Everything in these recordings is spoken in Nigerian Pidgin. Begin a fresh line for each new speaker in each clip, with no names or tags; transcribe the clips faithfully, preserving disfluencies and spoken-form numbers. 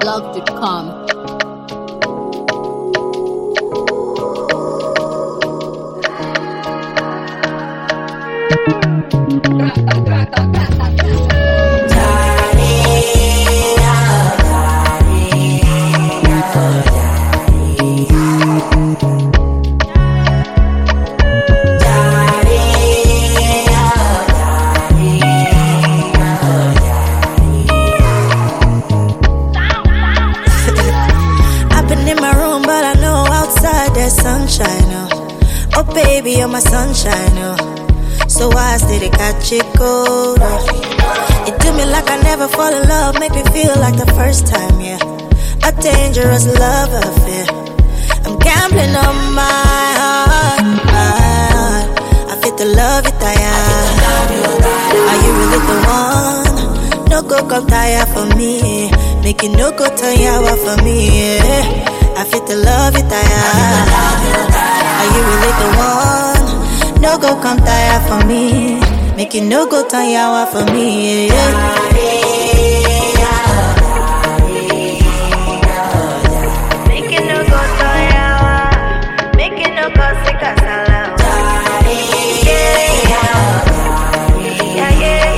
blog dot com.
Sunshine, oh. Oh baby, you're my sunshine, oh. So why stay to catch it cold, oh. It do me like I never fall in love, make me feel like the first time, yeah. A dangerous love affair. I'm gambling on my heart, my heart. I feel the love it I am. Are you really the one? No go come tire for me, make it no go turn yawa for me, yeah. I feel the love it I am. Are you really the one? No go come tire for me, make it no go turn yawa for me, yeah. Make it no go turn yawa, make it no go sick as a yeah, yeah, yeah,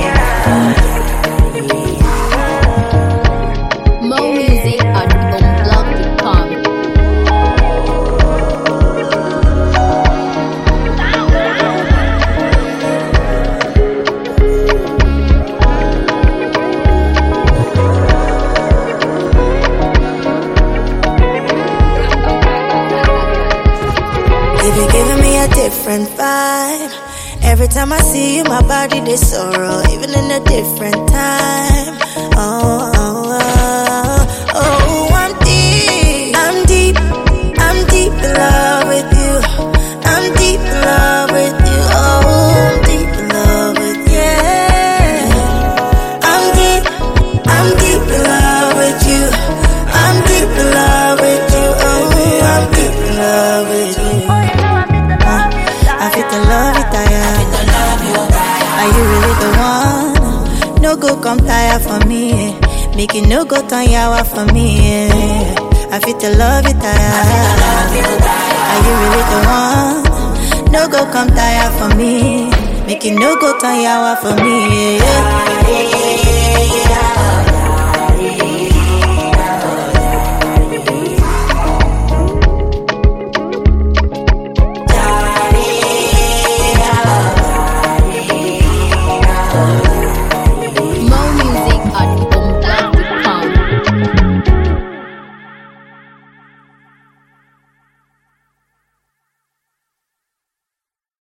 yeah.
More music at blog dot com.
You're giving me a different vibe. Every time I see you, my body they sorrow, even in a different time. Oh, oh, oh, oh, I'm deep, I'm deep, I'm deep in love with you. I'm deep in love with you. Oh, I'm deep in love with you. Yeah. I'm deep, I'm deep in love with you. I'm deep in love with you. Oh, I'm deep in love with you. I feel the love it I am. Are you really the one? No go come tire for me, make it no go turn yawa for me, yeah. I feel the love it I am. Are you really the one? No go come tire for me, make it no go turn yawa for me, yeah.